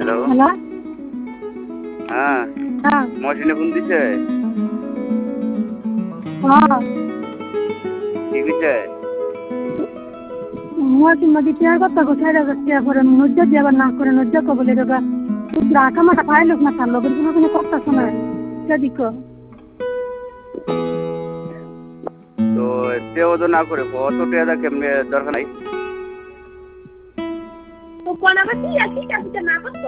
Hello. Hello. হ্যাঁ, হ্যাঁ। মহসিনে phone দিছে? হ্যাঁ। কি কইছে? মতি মতি টিয়ার কথা কোথায় যাবে টিয়া করে নজ্জা দিয়ে আবার না করে নজ্জা কবলে দেবা তুই রাখা মাটা পাইলুক না তার লোকের কোনো কথা শোনা সেদিক তো সেও তো না করে অত টাকা কেমনে দরকার নাই। তো কোন আবার কি আছে না করতো